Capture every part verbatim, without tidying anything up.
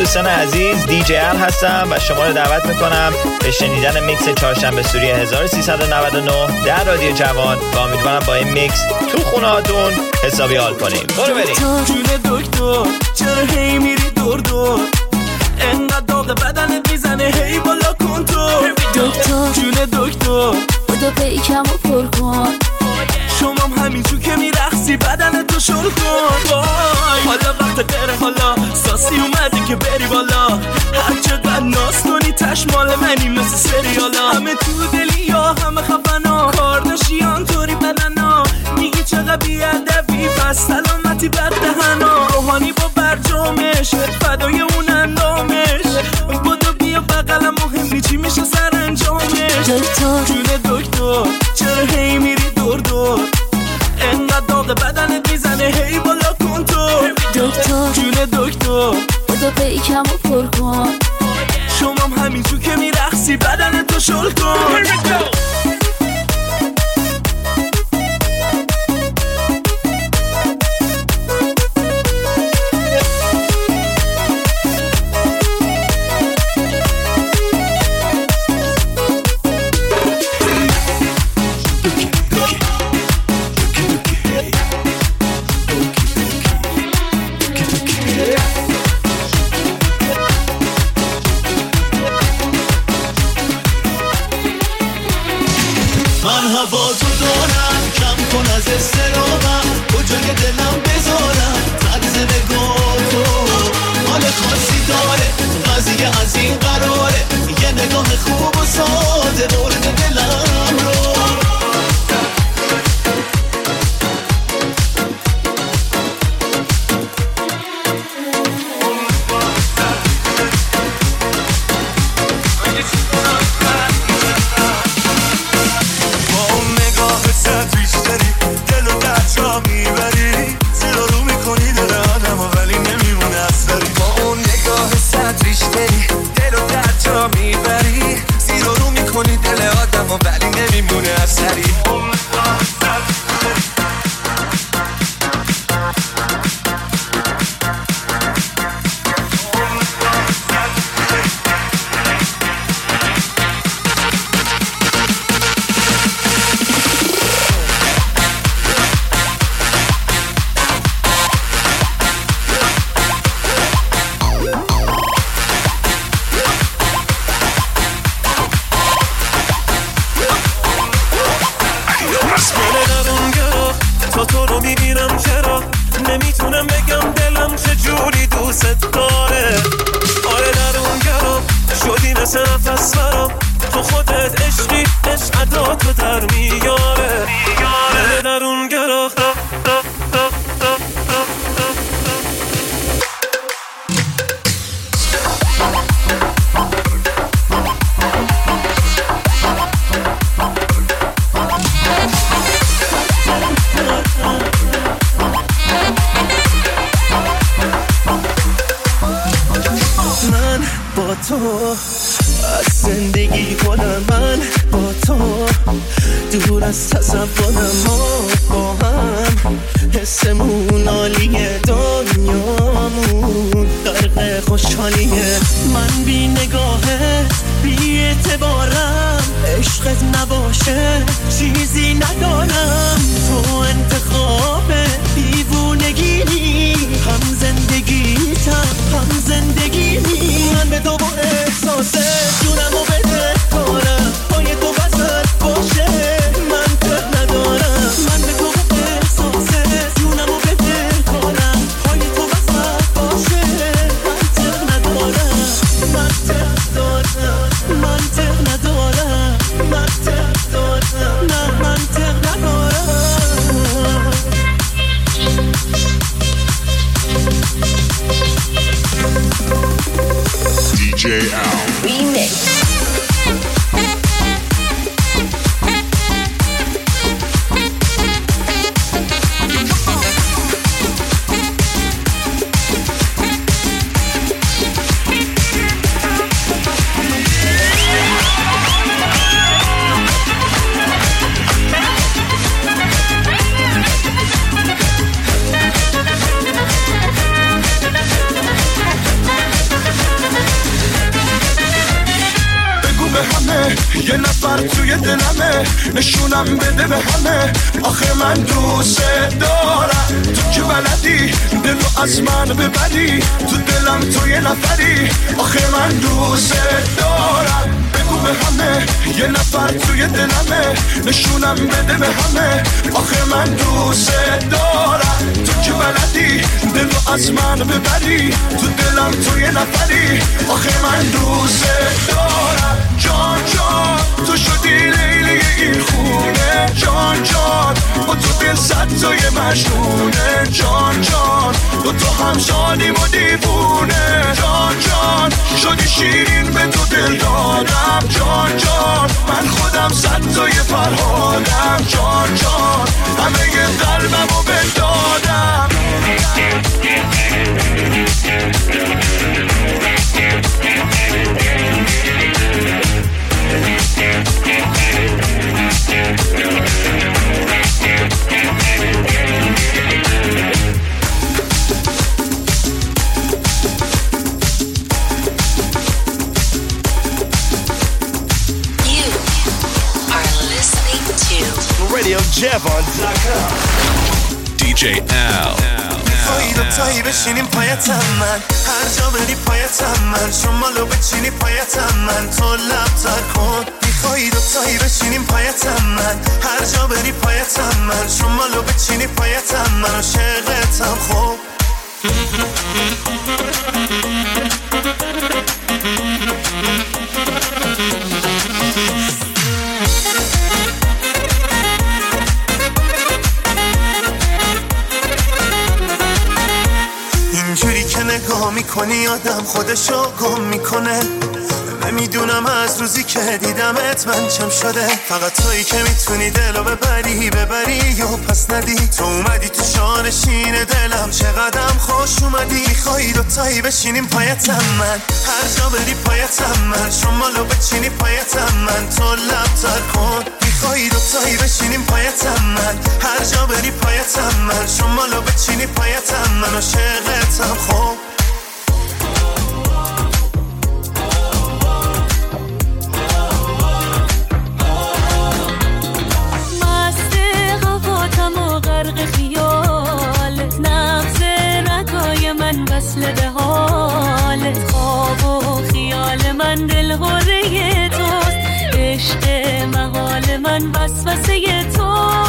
دوستان عزیز، دی جی ال هستم و شما رو دعوت میکنم به شنیدن میکس چهارشنبه سوری هزار و سیصد و نود و نه در رادیو جوان و امیدوارم با این میکس تو خونه هاتون حسابی حال کنیم. برو بریم. جون دکتر چرا هی میری دور دور، انقدر داغ بدنت میزنه هی بالا کن تو. دکتر جون دکتر خدا پیکم رو پر کن، شمام همینجور که میرخصی بدن تو شل کن. حالا وقت غیره، حالا ساسی اومده که بری بالا، هر چقدر ناز کنی تش مال منی مثل سریالا. همه تو دلی یا همه خفنا، کارداشیان طوری بدنا، میگی چقدر بیادبی پس سلامتی بد دهنا. روحانی با برجامش فدای اون اندامش، بودو بیا بقلم مهمی چی میشه سر انجامش. دکتر جون دکتر چرا هی میری دور دور، انقدر داغ بدنت میزنه هی بالا کن تو. دکتر جون دکتر خدا پیکم رو پر کن، شمام همینجور که میرخصی بدن تو شل کن. دی جی ال Remix. نفر توی دلمه، نشونم بده به همه آخه من دوست دارم. تو که بلدی دلو از من ببری، تو دلم تو یه نفری آخه من دوست دارم. بگو به همه یه نفر توی دلمه، نشونم بده به همه آخه من دوست دارم. تو که بلدی دلو از من ببری، تو دلم تو یه نفری آخه من دوست دارم. جان جان تو شدی لیلی این خونه، جان جان با تو دل صد تای مجنونه، جان جان با تو هم شادیم و دیوونه، جان جان شدی شیرین به تو دل دادم، جان جان من خودم صد تای فرهادم، جان جان همه ی قلبم رو بدادم. radio javon dot com. دی جی Al. میخوایی دوتایی بشینیم پایتم من، هر جا بری پایتم من، شمالو بچینی پایتم من، تو لب تر کن. میخوایی دوتایی بشینیم پایتم من، هر جا بری پایتم من، شمالو بچینی پایتم من، عاشقتم خوب. اینجوری که نگاه میکنی آدم خودشو گم میکنه، نمیدونم از روزی که دیدمت من چم شده. فقط تویی که میتونی دلو ببری ببری و پس ندی، تو اومدی تو شانشین دلم چقدرم خوش اومدی. میخوایی دوتایی بشینیم پایتم من، هر جا بری پایتم من، شمالو بچینی پایتم من، تو لب تر کن. میخوایی دوتایی بشینیم پایتم من، هر جا بری پایتم من، شمالو بچینی پایتم من، عاشقتم خوب. غرق خیالت، نبض رگای من وصل به حالت، خواب و خیال من دل غره توست، عشق محال من وسوسه توست.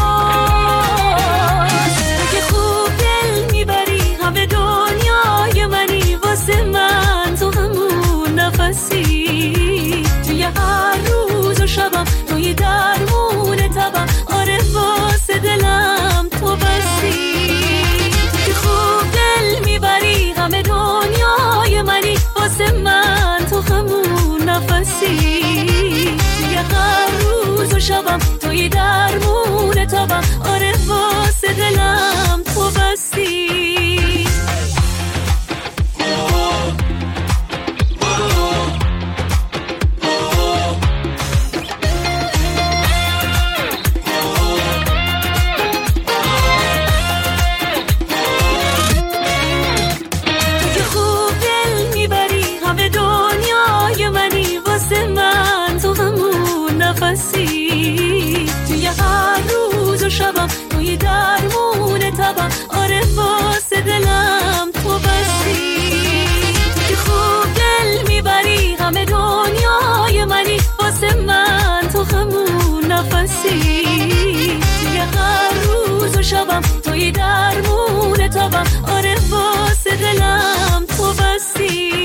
که خوب دل میبری همه دنیای منی، واسه من تو همون نفسی، توی هر روز و شبم توی درمون تبم، آره واسه دلم تو بسی. که خوب دل میبری همه دنیای منی، واسه من تو همون نفسی، توی هر روز و شبم توی درمون تبم، آره واسه دلم تو بسی. توی هر روز و شبم توی درمون تبم، آره واسه دلم تو بسی. که خوب دل میبری همه دنیای منی، واسه من تو همون نفسی، توی هر روز و شبم توی درمون تبم، آره واسه دلم تو بسی.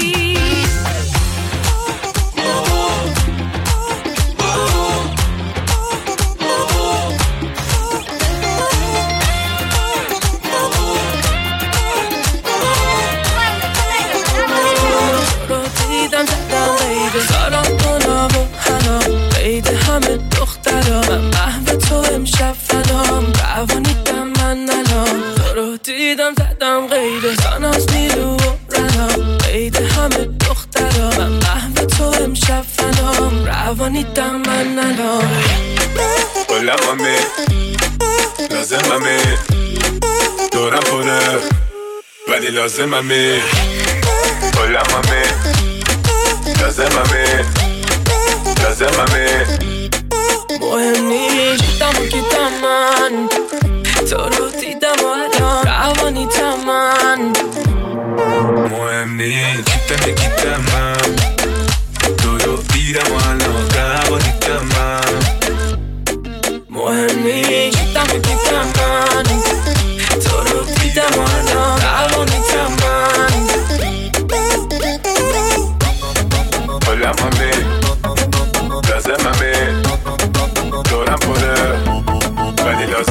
سارم کنم و حرام قید همه دخترام، من قهوه تو امشب فلام، روانیدم من الان، تو رو دیدم زدم قید ساناز نیرو و رنام، قید همه دخترام، من قهوه تو امشب فلام، روانیدم من الان. قلقمه لازممه دورم پره ولی لازممه، قلقمه لازممه لازممه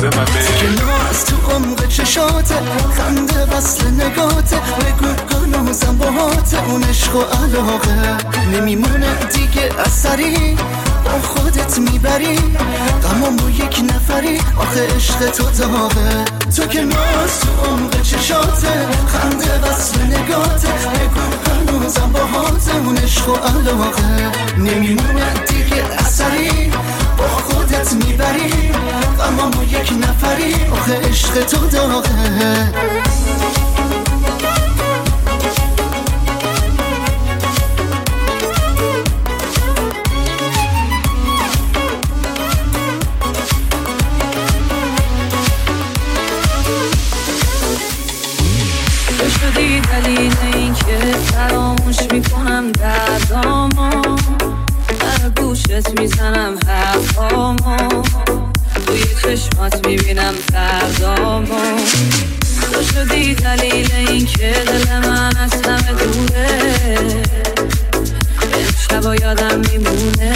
من که ناز تو عمق چشاته خنده وصل نگاته بگو گنوزم باهاته اون عشق و علاقه نمیمونه دیگه اثری با خودت میبری غمامو یک نفری آخه عشق تو داغه تو که ناز تو عمق چشاته خنده وصل نگاته بگو گنوزم باهاته اون عشق و علاقه نمیمونه دیگه اثری با خودت میبری غمامو یک نفری آخه عشق تو داغه شدی دلیل این که فراموش میکنم دردامو در گوشت میزنم حرفامو توی چشمات میبینم دردامو تو شدی دلیل این که دل من از همه دوره امشبا یادم میمونه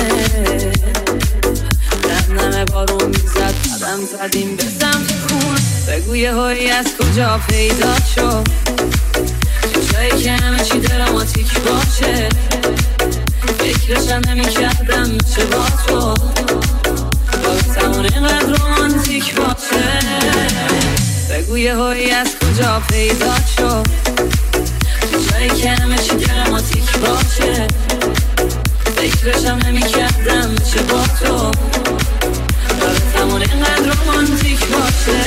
در نمه بارون میزد قدم زدیم به سمت خون بگو یه هایی از کجا پیدا شد چشایی که همه چی دراماتیک باشه فکرشم نمی کردم میشه با تو باستمون اینقدر رومانتیک باشه بگو یه هایی از کجا پیدا شد چشایی که همه چی دراماتیک باشه فکرشم نمی کردم میشه با تو باستمون اینقدر رومانتیک باشه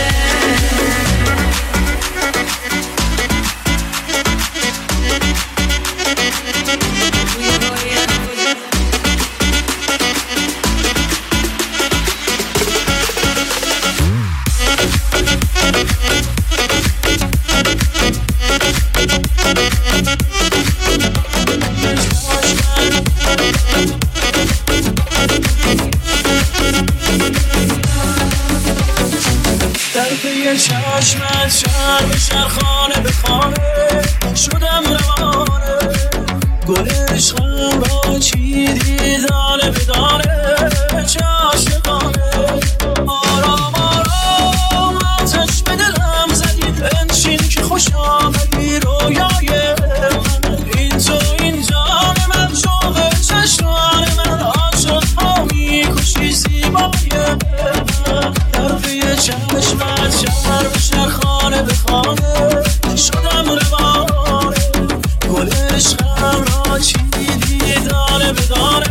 چشمت شهر شهر خانه به خانه شدم روانه گل عشقم را چیدی دانه به دانه چه عاشقانه آرام آرام آتش به دلم زدی بنشین که خوش آمدی رویای من این تو این جان من شوق چشمان من عاشق ها میکشی زیبای من طرفی چشمت شهر به شهر خانه به خانه شدم روانه گل عشقم را چیدی دانه به دانه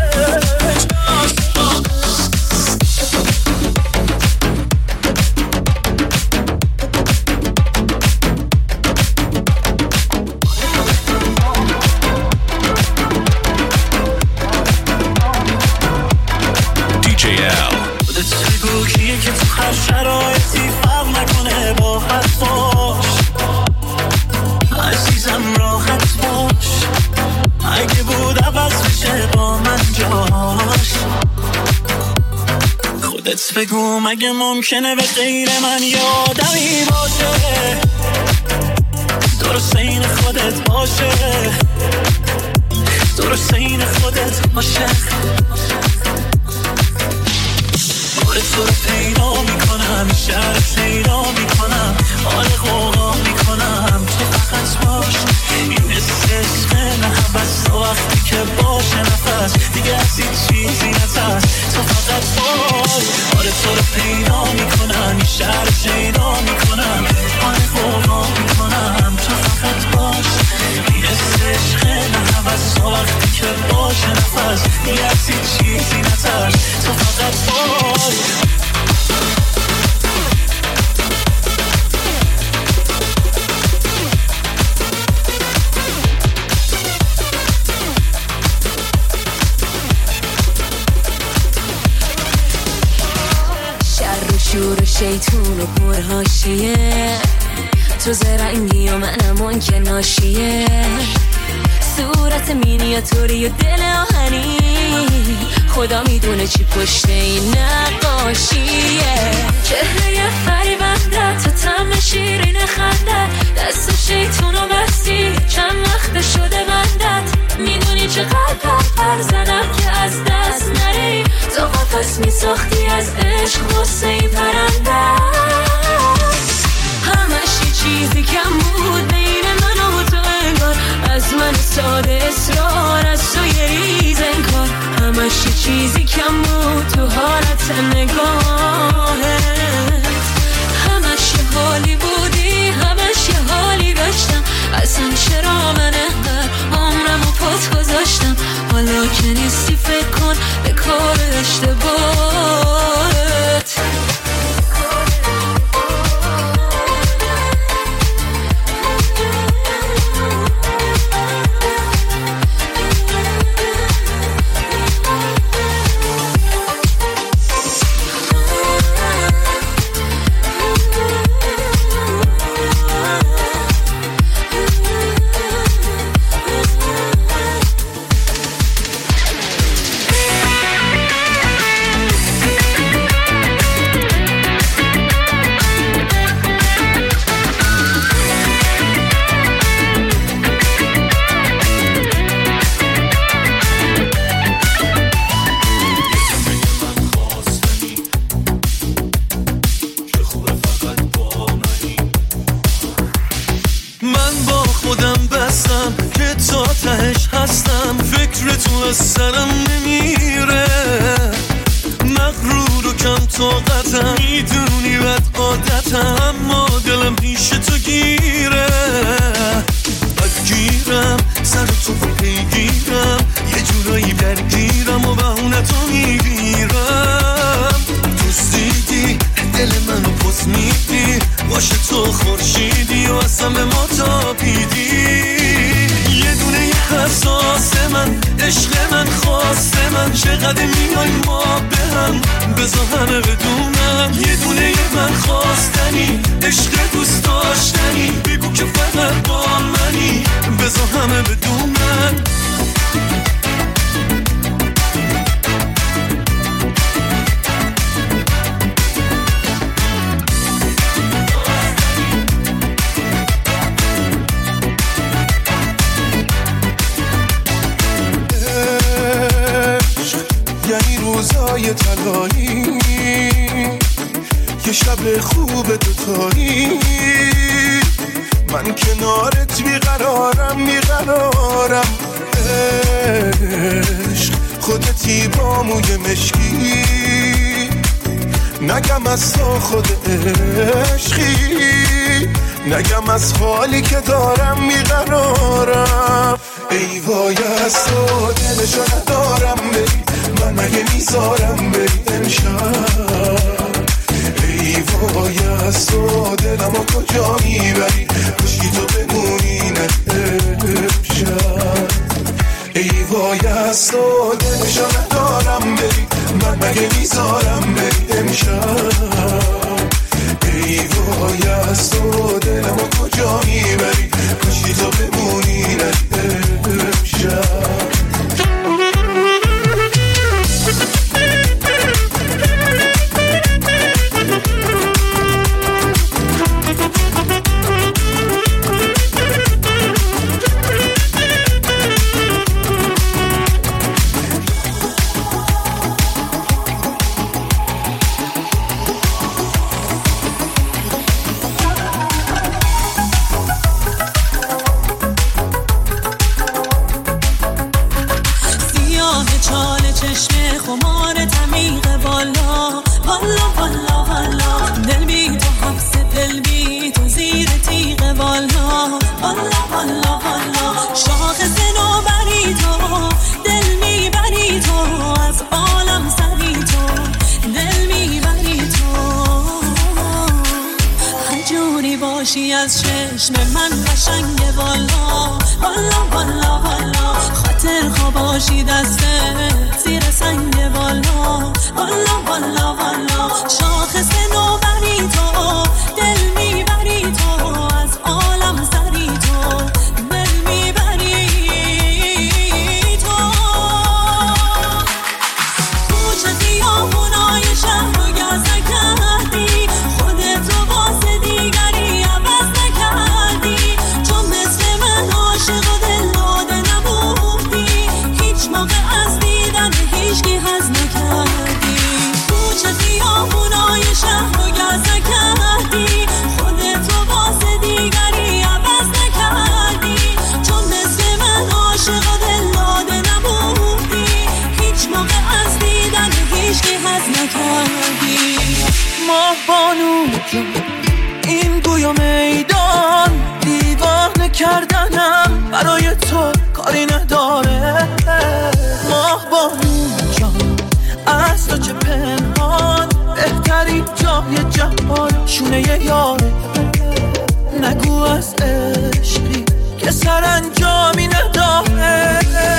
دی جی ال خودت بگو کیه که تو هر شرایطی فرق نکنه با حد باش عزیزم راحت باش اگه بود عوض بشه با من جاش خودت بگو مگه ممکنه به غیر من یادمی باشه درست این خودت باشه درست این خودت باشه تو رو پیدا میکنم شهر پیدا میکنم حال قوقا میکنم تو فقط باش این حس عشق نه حبس تا وقتی که باشه نفس دیگه از این چیزی نترس تو فقط باش حال تو رو پیدا میکنم شهر پیدا میکنم حال قوقا میکنم تو فقط باش این حس عشق نه حبس تا وقتی که باشه نفس دیگه از این چیزی نترس تو فقط باش شور شیطون و پرهاشیه تو زرنگی و منم اون که ناشیه صورت مینیاتوری و دل آهنی خدا میدونه چی پشت این نقاشیه چهره فریبنده تو تم شیرین خنده دست شیطون و بستی چند وقت شده بندت میدونی چقدر پر زدم که از دست نری تو قفص میساختی از عشق غصه این پرنده چیزی کم بود بین من و تو انگار، از من ساده اصرار، از تو یه ریز انکار، همش یه چیزی کم بود تو حالت نگاهت، همش یه حالی بودی، همش یه حالی داشتم، اصلا چرا من انقدر عمرمو پات گذاشتم، حالا که نیستی فکر کن به کار اشتباهت. سرم نمیره مغرور و کم طاقتم، میدونی بد عادتم، اما دلم پیش تو گیره، بد گیرم سر تو پیگیرم، یه جورایی درگیرم و بهونه تو میگیرم، دوستیدی دل منو پس میدی، باشه تو خورشیدی و اصلا به ما تابیدی، یه دونه یه حساس من، عشق من، خواست من، چقدر میای ما به هم، بذار همه بدونم، یه دونه یه من خواستنی، عشق دوست داشتنی، بگو که فقط با منی، بذار همه بدونم. روزای طلایی، یه شب خوب دوتایی، من کنارت بیقرارم بیقرارم، عشق خودتی با موی مشکی، نگم از تو خود عشقی، نگم از حالی که دارم بیقرارم، ای وای از تو دلشو ندارم بری، من مگه میذارم بری امشب، ای وای از تو دلمو کجا میبری، کشکی تو بمونی نه امشب، ای وای از تو دلشو ندارم بری، من مگه میذارم بری امشب، ای وای از تو دلمو کجا میبری، کشکی تو بمونی نه امشب. از چشم من قشنگه والا والا والا والا، خاطر خواباشی دسته زیر سنگ والا والا والا والا، شاخص نوبری تو دل میبری تو، از عالم سری تو دل میبری تو، کوچه خیابونای شهر رو گزه کردی، خودت رو واسه دیگری عوض نکردی، چون مثل من عاشق و دل داده نبودی، هیچ موقع از دیدن هیچکی حظ نکردی، کوچه خیابونای ماه بانو جون این گوی و میدان دیوانه کردنم برای تو کاری نداره. ماه بانو جان از تو چه پنهان بهترین جای جهان شونه یاره. نگو از عشقی که سرانجامی نداره.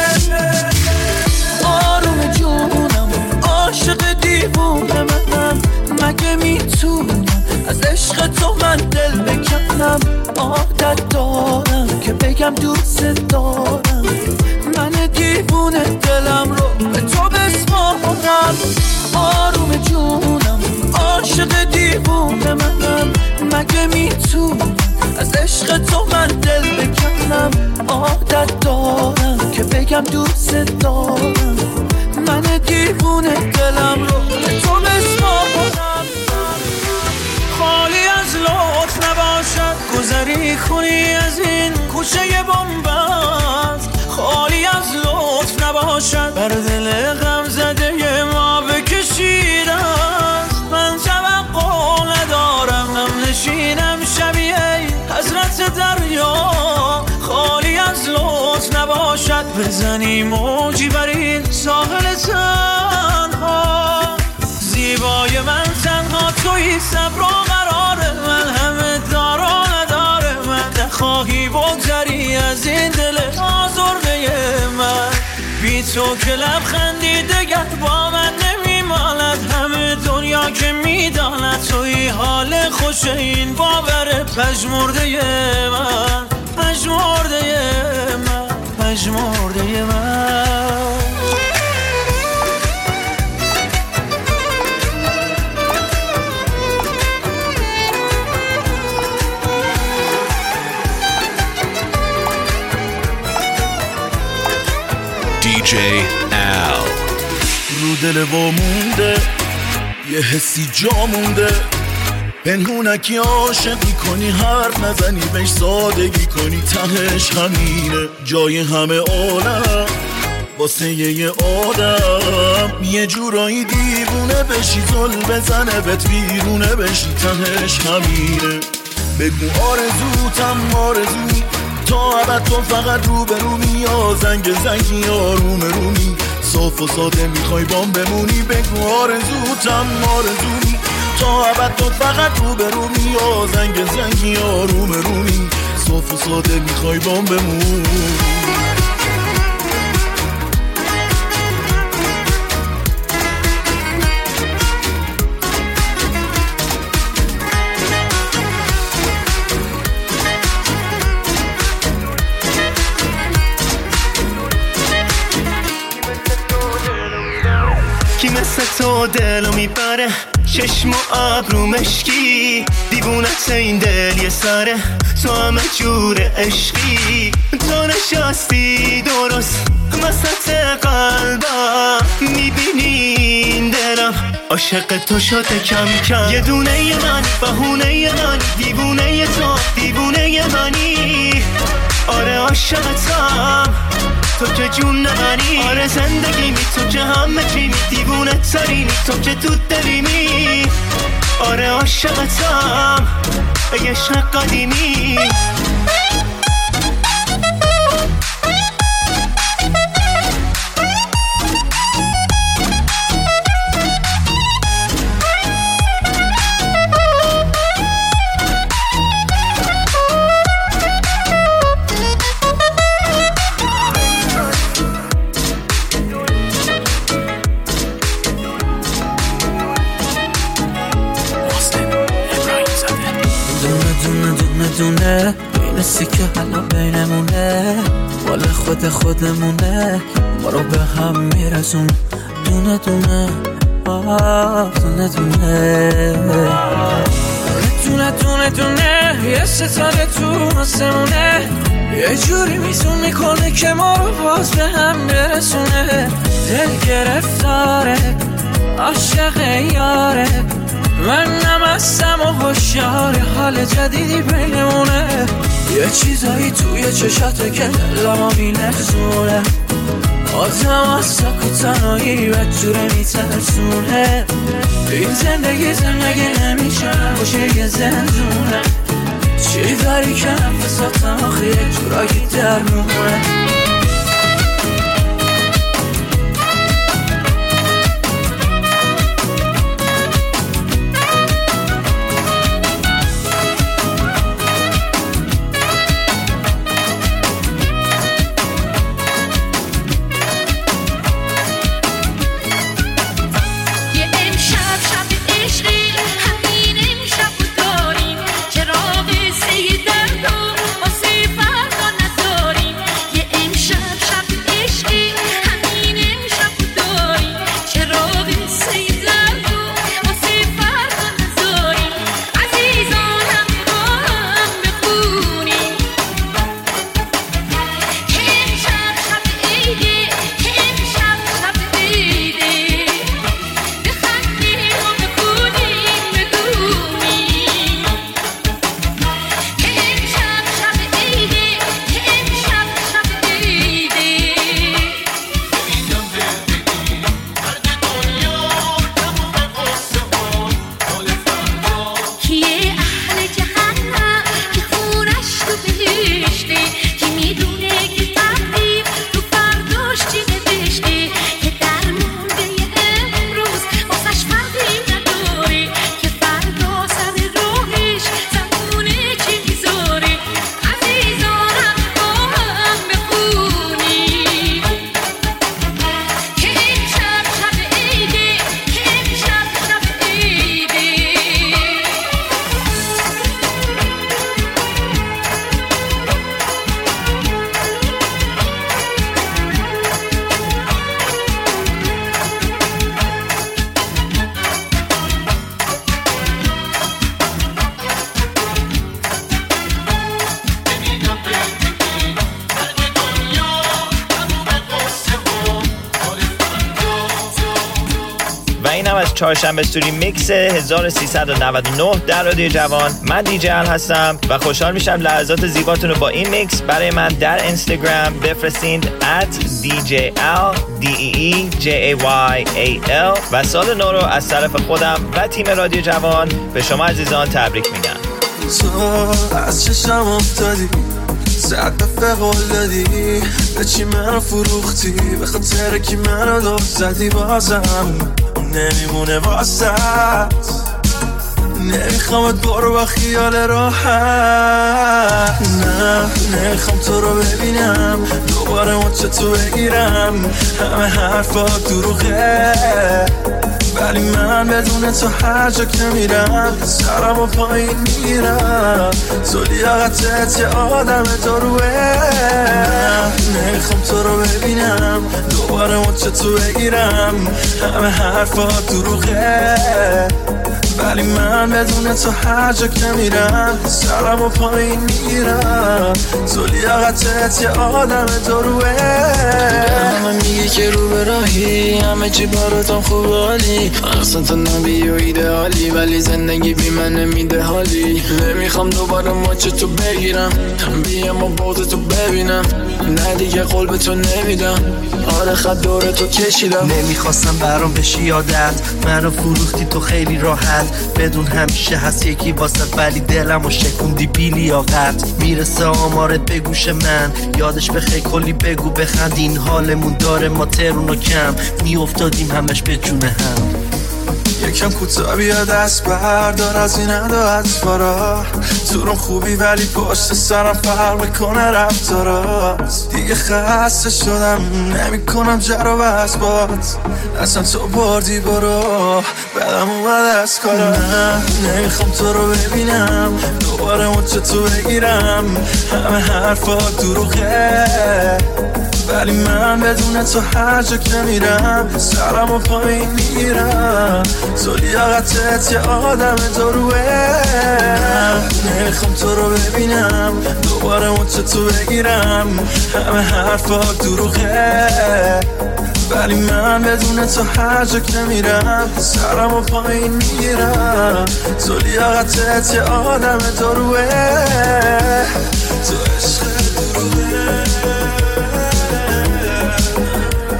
آروم جونم عاشق دیوونه منم مگه میتونم از عشق تو من دل بکنم. عادت دارم که بگم دوست دارم من دیوونه دلم رو به تو بسپارم. آروم جونم عاشق دیوونه منم مگه میتونم از عشق تو من دل بکنم. عادت دارم که بگم دوست دارم من دیوونه دلم رو به تو بسپارم. خالی از لطف نباشد گذری کنی از این کوچه بنبست. خالی از لطف نباشد بر دل غم زده ما بکشید است. من توقع ندارم هم نشینم شبیه حضرت دریا. خالی از لطف نباشد بزنی موجی بر این ساحل تنها. زیبای من تنها توی صبر و قرار من همه دار و نداره. من نخواهی بگذری از این دل آزرده من. بی تو که لبخندی دگر با من نمیماند. همه دنیا که میداند توی حال خوش این باور پژمرده من. پژمرده من پژمرده من. دی جی Al رو دل وامونده یه حسی جا مونده. پنهونکی عاشقی کنی حرف نزنی بهش سادگی کنی تهش همینه. جای همه عالم واسه یه آدم یه جورایی دیوونه بشی زل بزنه بهت بیرونه بشی تهش همینه. بگو آرزوتم آرزو تا ابد تو فقط رو به رومی یا زنگ زنگی آروم رومی صاف و ساده میخوای بام بمونی. بگو آرزوتم آرزومی تا ابد تو فقط رو به رومی یا زنگ زنگی آروم رومی صاف و ساده میخوای بام بمونی. کی مثل تو دلو میبره چشم و ابرو مشکی. دیوونت این دل یه سره تو همه جور عشقی. تو نشستی درست وسط قلبم میبینی این دلم عاشق تو شده کم کم. یه دونه ی من بهونه من دیوونه تو دیوونه منی. آره عاشقتم تو که جون منی. آره زندگی می تو که همه چی می دیوونه ترینی تو که تو دلیمی. آره عاشقتم ای عشق قدیمی. دونه این سیکه حالا بینمونه مال خود خودمونه ما رو به هم میرسون دونه دونه آه دونه دونه دونه دونه دونه یه ستاره تو آسمونه یه جوری میزون میکنه که ما رو باز به هم برسونه. دل گرفتاره عاشق یاره منم هستم و هوشیار حال جدیدی بینمونه. یه چیزایی توی چشاته که دلمو میلرزونه آدم از سک و تنهایی بدجوره میترسونه این زندگی زندگی نمیشه باشه یه زندونه چی داری که نفساتم آخه یک جورایی درمونه چهارشنبه استوری میکس هزار و سیصد و نود و نه در رادیو جوان. من دیجی ال هستم و خوشحال میشم لحظات زیباتون رو با این میکس برای من در اینستاگرام بفرستین ات دی جی ال دی ای ای جی ای وای ای ال و سال نو رو از طرف خودم و تیم رادیو جوان به شما عزیزان تبریک میگم. تو از چشم افتادی صد دفعه قول دادی به چی منو فروختی به خاطر کی منو دور زدی بازم نمیمونه واسط نمیخوامت برو با خیال راحت نه نمیخوام تو رو ببینم دوباره مچه تو بگیرم همه حرفات دروغه ولی من بدون تو هر جا که میرم سرم و پایین میرم تو لیاقتت یه آدم داروه نمیخوام تو رو ببینم دوباره مچه تو بگیرم همه حرفات دروغه ولی من بدون تو هر جا که میرم سرم و پایین میرم تو لیاقتت یه آدم داروه همه میگی که رو به راهی همه چی براتم خوب حالی اصلا تو نبی و ایدئالی ولی زندگی بی من نمیده حالی نمیخوام دوباره ماچه تو بگیرم بیام و بغض تو ببینم نه دیگه قول به تو نمیدم آره خط دور تو کشیدم نمیخواستم برام بشی یادت منو فروختی تو خیلی راحت بدون همیشه هست یکی واسط ولی دلم و شکوندی بی لیاقت میرسه آمارت به گوش من یادش بخیر کلی بگو بخند این حالمون داره ما ترون و کم میافتادیم همش به جون هم یکم کوتاه بیا دست بردار از این عدالت بارا تو رو خوبی ولی پشت سرم فرق میکنه رفتارات دیگه خسته شدم نمی کنم جر و بس بات اصلا تو بردی برو بدم اومد از کارا نه نمیخوام تو رو ببینم دوباره مچه تو بگیرم همه حرفات دروغه ولی من بدون تو هر جا که میرم سرم و پایین میرم تو لیاقتت یه آدم داروه نمیخوام تو رو ببینم دوباره مچه تو بگیرم همه حرفات دروغه ولی من بدون تو هر جا که میرم سرم و پایین میرم تو لیاقتت یه آدم داروه تو عشق دروغه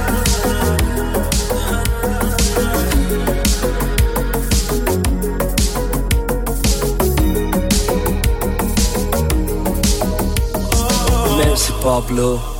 پابلو